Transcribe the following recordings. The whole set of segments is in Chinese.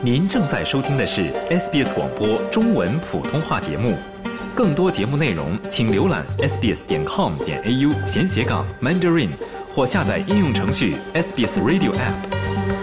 您正在收听的是 SBS 广播中文普通话节目，更多节目内容请浏览 sbs.com.au/Mandarin 或下载应用程序 SBS Radio App。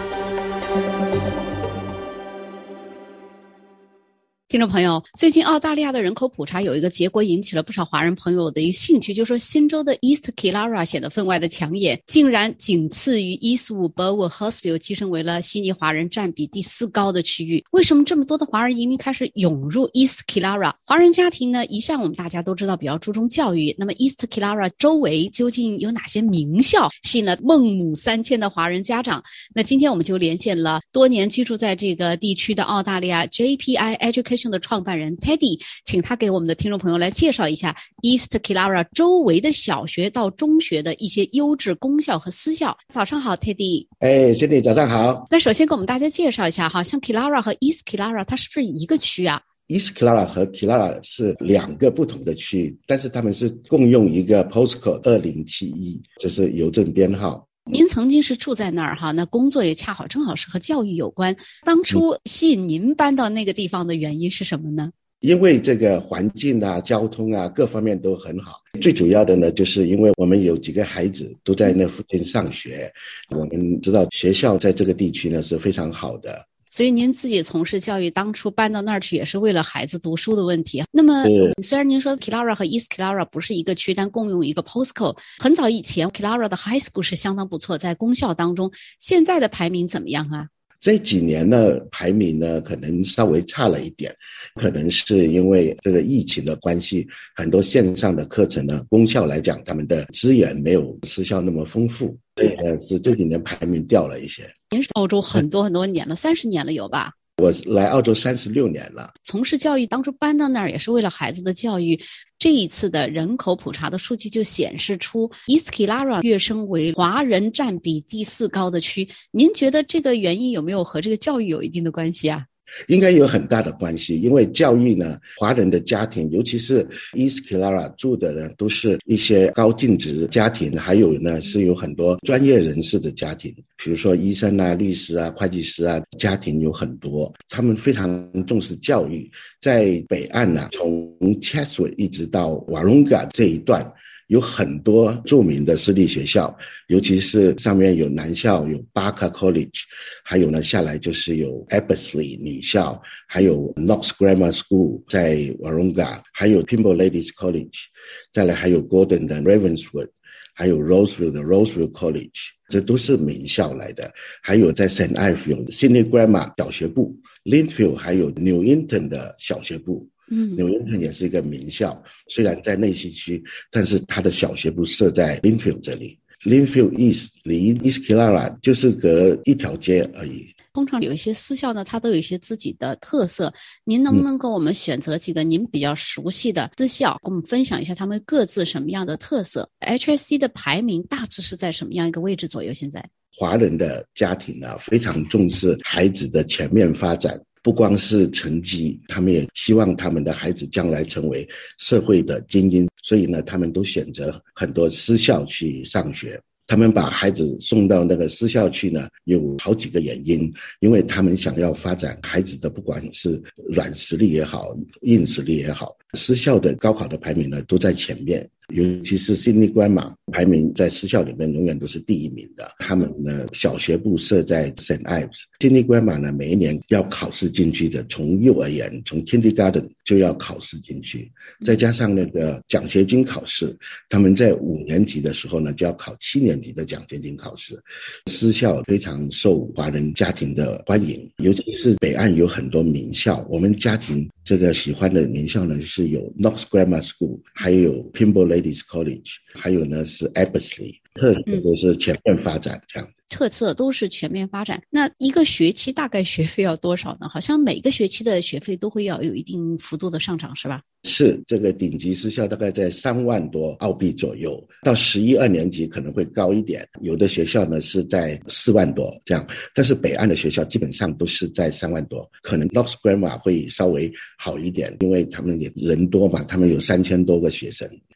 听众朋友，最近澳大利亚的人口普查有一个结果引起了不少华人朋友的一个兴趣，就是说新州的 East Killara 显得分外的抢眼，竟然仅次于 Eastwood、Burwood、Hurstville， 跻身为了悉尼华人占比第4高的区域。为什么这么多的华人移民开始涌入 East Killara？ 华人家庭呢，一向我们大家都知道比较注重教育，那么 East Killara 周围究竟有哪些名校吸引了孟母3000的华人家长？那今天我们就连线了多年居住在这个地区的澳大利亚 JPI Education的创办人 Teddy， 请他给我们的听众朋友来介绍一下 East Killara 周围的小学到中学的一些优质公校和私校。早上好 Teddy。 Cindy 早上好。 那首先给我们大家介绍一下哈，像 Killara 和 East Killara 它是不是一个区啊 ？East Killara 和 Killara 是2个不同的区域，但是他们是共用一个 postcode 2071，这是邮政编号。 您曾经是住在那儿哈，那工作也正好是和教育有关。当初吸引您搬到那个地方的原因是什么呢？ 因为这个环境啊、交通啊各方面都很好。最主要的呢，就是因为我们有几个孩子都在那附近上学，我们知道学校在这个地区呢是非常好的。 所以您自己从事教育，当初搬到那儿去也是为了孩子读书的问题。那么虽然您说 Killara 和 East Killara 不是一个区，但共用一个 postcode。很早以前 Killara 的 high school 是相当不错，在公校当中，现在的排名怎么样啊？ 这几年呢，排名呢可能稍微差了一点，可能是因为这个疫情的关系，很多线上的课程呢，公校来讲他们的资源没有私校那么丰富，所以呢是这几年排名掉了一些。 您是澳洲很多年了，30年了有吧？ 我来澳洲36年了。 从事教育，当初搬到那儿也是为了孩子的教育。这一次的人口普查的数据就显示出 East Killara 跃升为华人占比第4高的区。您觉得这个原因有没有和这个教育有一定的关系啊？ 应该有很大的关系，因为教育呢，华人的家庭，尤其是 East Killara 住的呢，都是一些高净值家庭，还有呢是有很多专业人士的家庭，比如说医生啊、律师啊、会计师啊，家庭有很多，他们非常重视教育。在北岸呢，从 Chatswood 一直到 Wahroonga 这一段，有很多著名的私立学校，尤其是上面有男校，有 Barker College， 还有呢下来就是有 Abbotsleigh 女校，还有 Knox Grammar School 在 Wahroonga， 还有 Pymble Ladies College， 再来还有 Gordon 的 Ravenswood， 还有 Roseville 的 Roseville College， 这都是名校来的。还有在 St. Ives 有 Sydney Grammar 小学部， Lindfield 还有 Newington 的小学部。Newington 也是一个名校，虽然在内西区，但是它的小学部设在 Lindfield 这里。Lindfield East 离 East Killara 就是隔一条街而已。 通常有一些私校呢，它都有一些自己的特色。您能不能跟我们选择几个您比较熟悉的私校，跟我们分享一下他们各自什么样的特色？ HSC 的排名大致是在什么样一个位置左右？现在华人的家庭呢，非常重视孩子的全面发展，不光是成绩，他们也希望他们的孩子将来成为社会的精英，所以呢，他们都选择很多私校去上学。他们把孩子送到那个私校去呢，有好几个原因，因为他们想要发展孩子的不管是软实力也好，硬实力也好。私校的高考的排名呢都在前面，尤其是 Sydney Grammar 排名在私校里面永远都是第1名的。他们呢小学部设在 St. Ives， Sydney Grammar 呢每一年要考试进去的，从幼儿园从 Kindergarten 就要考试进去，再加上那个奖学金考试，他们在5年级的时候呢就要考7年级的奖学金考试。私校非常受华人家庭的欢迎，尤其是北岸有很多名校，我们家庭这个喜欢的名校呢是有 Knox Grammar School， 还有 Pymble Ladies College， 还有呢是 Abbotsleigh， 特色都是全面发展这样。 特色都是全面发展。那一个学期大概学费要多少呢？好像每个学期的学费都会要有一定幅度的上涨，是吧？ 是，这个顶级私校大概在3万多澳币左右，到11、2年级可能会高一点，有的学校呢是在4万多这样，但是北岸的学校基本上都是在3万多，可能 Knox Grammar 会稍微好一点，因为他们也人多嘛，他们有3000多个学生。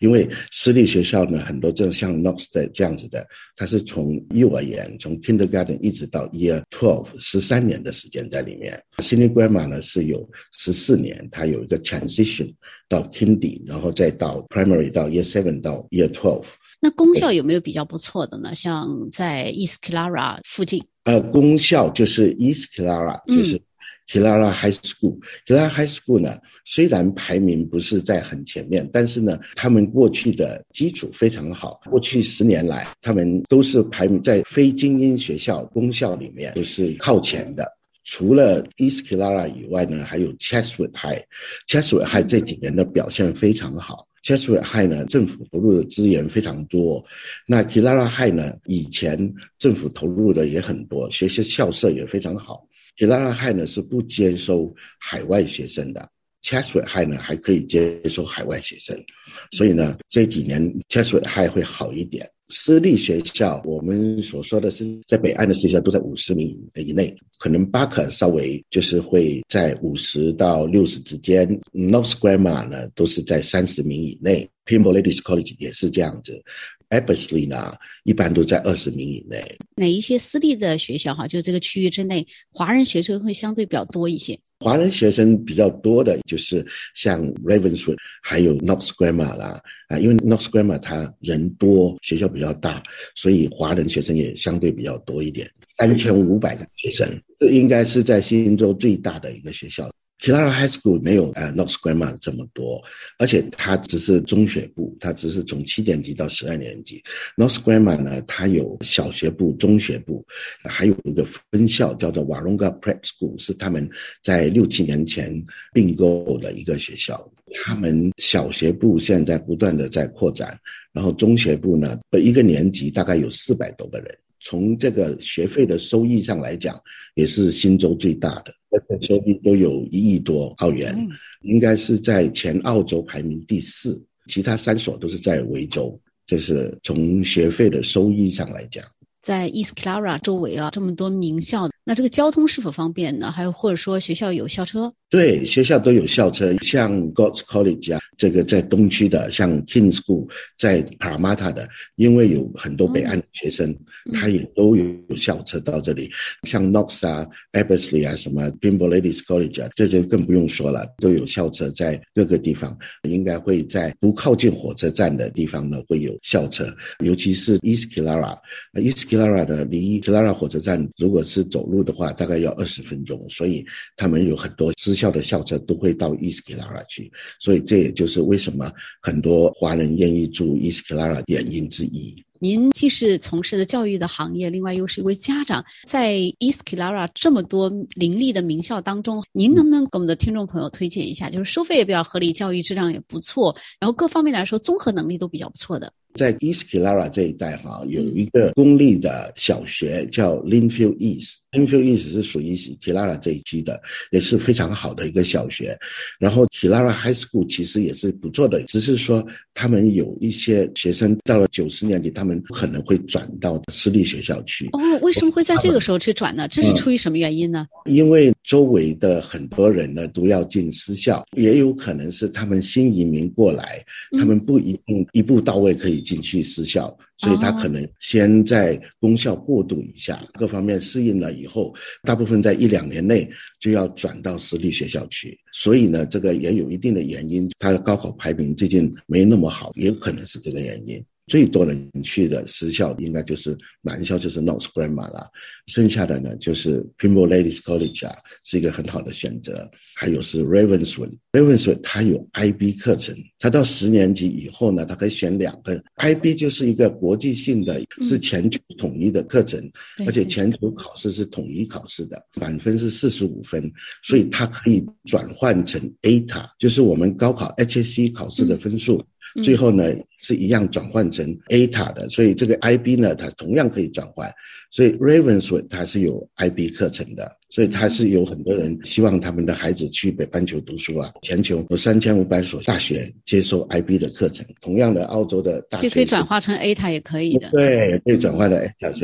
因为私立学校呢，很多就像 Knox 的这样子的，它是从幼儿园从 Kindergarten 一直到 Year 12 13年的时间在里面。Sydney Grammar 呢是有14年，它有一个 transition 到 Kindy， 然后再到 Primary 到 Year 7到 Year 12。 那公校有没有比较不错的呢？像在 East Killara 附近。 公校就是 East Killara， 就是 Killara High School。Killara High School 呢，虽然排名不是在很前面，但是呢，他们过去的基础非常好。过去10年来，他们都是排名在非精英学校、公校里面都是靠前的。除了 East Killara 以外呢，还有 Chatswood High。Chatswood High 这几年的表现非常好。Chatswood High 呢，政府投入的资源非常多。那 Killara High 呢，以前政府投入的也很多，学校校舍也非常好。Killara High 呢是不接收海外学生的。Chatswood High 呢还可以接收海外学生，所以呢这几年 Chatswood High 会好一点。私立学校我们所说的是在北岸的学校都在50名以内，可能巴克稍微就是会在50到60之间， Knox Grammar 呢都是在30名以内， Pymble Ladies College 也是这样子， Abbotsleigh 呢一般都在20名以内。 哪一些私立的学校就是这个区域之内华人学生会相对比较多一些？ 华人学生比较多的就是像 Ravenswood 还有 Knox Grammar 啦，因为 Knox Grammar 它人多，学校比较大，所以华人学生也相对比较多一点，3500个学生，这应该是在新州最大的一个学校。Killara High School 没有Knox Grammar 这么多，而且它只是中学部，它只是从7年级到12年级。Knox Grammar 呢，它有小学部、中学部，还有一个分校叫做 Wahroonga Prep School， 是他们在6-7年前并购的一个学校。他们小学部现在不断的在扩展，然后中学部呢，一个年级大概有400多个人。从这个学费的收益上来讲，也是新州最大的，收益都有1亿多澳元，应该是在全澳洲排名第4，其他3所都是在维州，就是从学费的收益上来讲。 在 East Killara 周围这么多名校，那这个交通是否方便呢？还有或者说学校有校车？ 对，学校都有校车，像 God's College 这个在东区的，像 King School 在 Parramatta 的，因为有很多北岸的学生，他也都有校车到这里。像 Knox Abbotsleigh 什么 Pymble Ladies College 这就更不用说了，都有校车在各个地方，应该会在不靠近火车站的地方呢会有校车，尤其是 East Killara。East Killara 呢，离 Killara 火车站如果是走路的话大概要20分钟，所以他们有很多私校的校车都会到 East Killara 去，所以这也就是为什么很多华人愿意住 East Killara 的原因之一。 您既是从事的教育的行业，另外又是一位家长，在 East Killara 这么多林立的名校当中，您能不能给我们的听众朋友推荐一下，就是收费也比较合理，教育质量也不错，然后各方面来说综合能力都比较不错的？ 在 East Killara 这一带有一个公立的小学叫 Lindfield East。Lindfield East 是属于 Killara 这一区的，也是非常好的一个小学。然后 Killara High School 其实也是不错的，只是说他们有一些学生到了90年级，他们可能会转到私立学校去。 为什么会在这个时候去转呢？这是出于什么原因呢？ 因为周围的很多人呢都要进私校，也有可能是他们新移民过来，他们不一定一步到位可以进去私校，所以他可能先在公校过渡一下，各方面适应了以后，大部分在1-2年内就要转到私立学校去。所以呢，这个也有一定的原因，他的高考排名最近没那么好，也有可能是这个原因。最多人去的私校应该就是男校，就是 Knox Grammar 啦，剩下的呢就是 Pymble Ladies College 是一个很好的选择，还有是 Ravenswood 它有 IB 课程，它到10年级以后呢，它可以选2个 IB， 就是一个国际性的，是全球统一的课程，而且全球考试是统一考试的，满分是45分，所以它可以转换成 ATAR， 就是我们高考 HSC 考试的分数，最后呢是一样转换成 ATAR 的，所以这个 IB 呢它同样可以转换，所以 Ravenswood 它是有 IB 课程的，所以它是有很多人希望他们的孩子去北半球读书全球有3500所大学接受 IB 的课程，同样的澳洲的大学就可以转化成 ATAR 也可以的。 对，可以转换的 ATAR 这样子。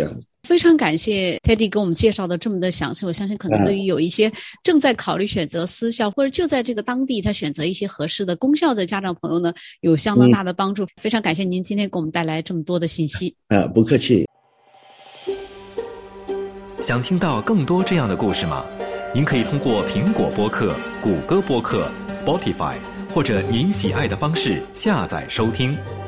非常感谢 Teddy 给我们介绍的这么的详细，我相信可能对于有一些正在考虑选择私校，或者就在这个当地他选择一些合适的公校的家长朋友呢，有相当大的帮助。非常感谢您今天给我们带来这么多的信息。 不客气。 想听到更多这样的故事吗？您可以通过苹果播客、谷歌播客、Spotify 或者您喜爱的方式下载收听。